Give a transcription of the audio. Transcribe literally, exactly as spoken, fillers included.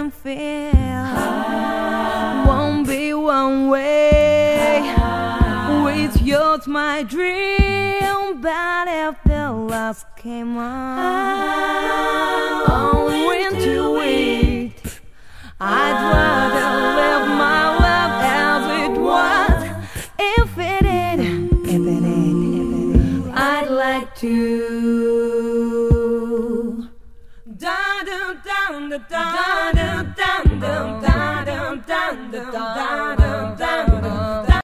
can feel won't be one way. With yours my dream, but if the last came on, oh, into it, I'd rather live my life as it was. If it did, if it did, if it did, I'd like to. Down, down, down, down, down, down, down, down, down, down, down.